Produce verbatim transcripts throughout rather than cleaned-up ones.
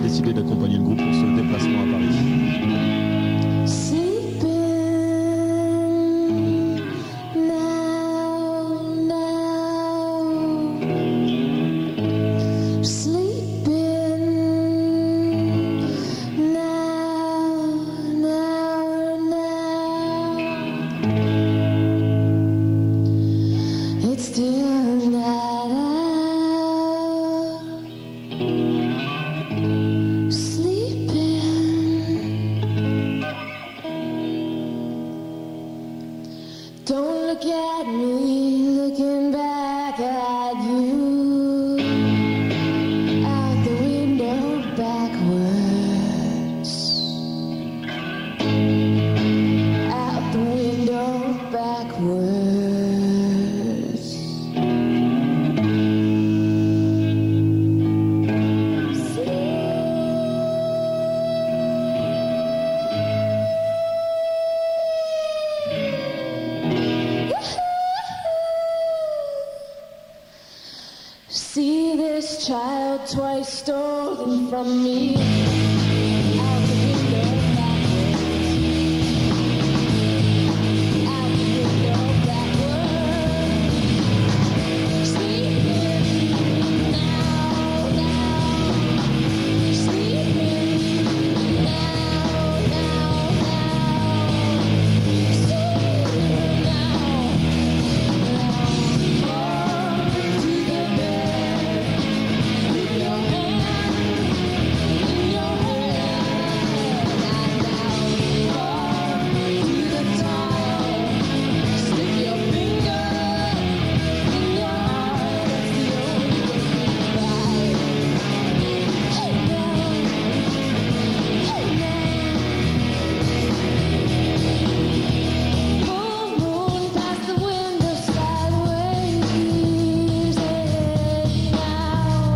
décidé d'accompagner le groupe pour ce déplacement à Paris. Don't look at me, looking back at you. Out the window backwards. Out the window backwards. See this child twice stolen from me. Out the window backwards. Out the window backwards. Sleeping now, now. Sleeping now, now, now. Sleeping now, now. To the bed. With your hand in your hand, and down to the tile. Stick your finger in your eye. That's the only way goodbye. Hey man, hey man. Full moon past the window sideways, and now.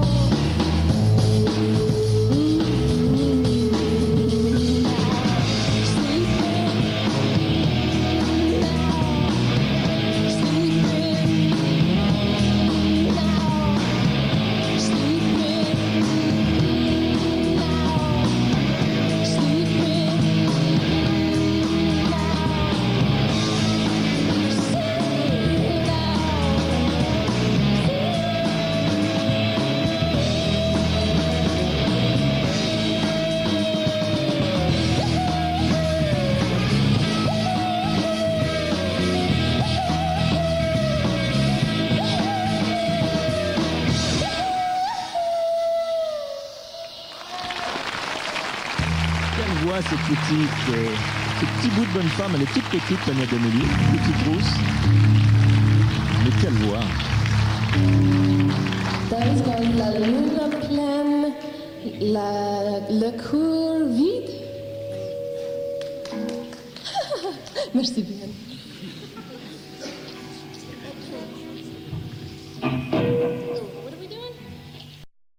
Quelle voix cette petite, euh, ce petit bout de bonne femme, elle est toute petite, Tania Donelly, petite rousse. Mais quelle voix! Dans la lune pleine, la, le cours vide. Merci bien.